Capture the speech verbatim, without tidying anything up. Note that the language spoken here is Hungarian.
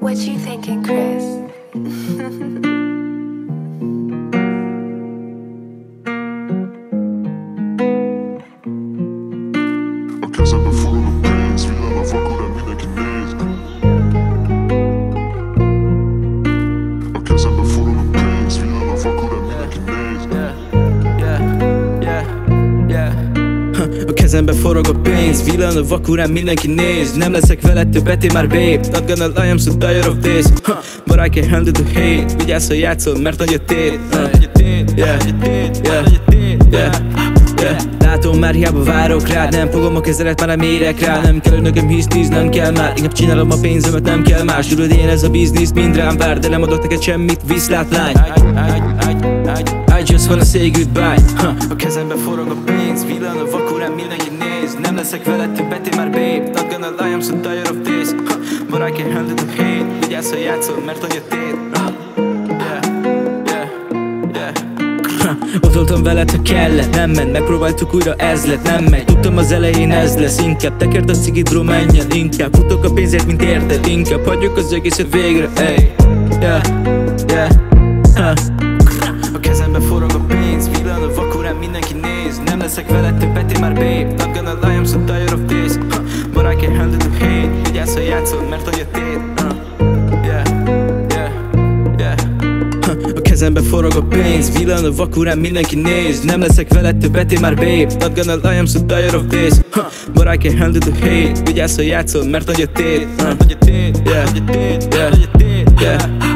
What you thinking, Chris? A kezembe forog a pénz, villám a vakon, mindenki néz. A kezembe forog a pénz, villám a vakon, mindenki néz. A kezembe forog a pénz, villan a vakurán, mindenki néz. Nem leszek veled többet, én már babe. Not gonna lie, I'm so tired of this, huh. But I can't handle the hate. Vigyázz, ha játszol, mert nagy a tét, uh. yeah. Yeah. Yeah. Yeah. Látom, már hiába várok rád. Nem fogom a kezelet, már nem érek rá. Nem kell, hogy nekem hisz-tíz, nem kell már. Inkább csinálom a pénzemet, nem kell más. Tudod, én ez a biznisz mind rám vár. De nem adok neked semmit, viszlát lány. I just wanna say goodbye, huh. A kezembe forog a pénz, villan a vakurán, mindenki néz. Nem leszek veled többet, én már babe. Not gonna lie, I'm so tired of this, huh. But I can't handle the hate. Vigyázz, ha játszol, mert nagy a tét, uh. Otoltam veled, ha kellett, nem ment. Megpróbáltuk újra, ez lett, nem megy. Tudtam az elején ez lesz, inkább tekerd a cigid, bro, menjen. Inkább futok a pénzért, mint érted. Inkább hagyjuk az egészet végre, ey. Yeah, yeah, huh. A kezembe forog a pénz, villan a vakurán, mindenki néz. Nem leszek veled többet, én már babe. Not gonna lie, I'm so tired of this, huh. But I can't handle the hate. Vigyázz, ha játszol, mert nagy a tét, uh. Yeah, yeah, yeah, huh. A kezembe forog a pénz, villan a vakurán, mindenki néz. Nem leszek veled többet, én már babe. Not gonna lie, I'm so tired of this, huh. But I can't handle the hate. Vigyázz, ha játszol, mert nagy a tét, uh. Yeah, yeah, yeah.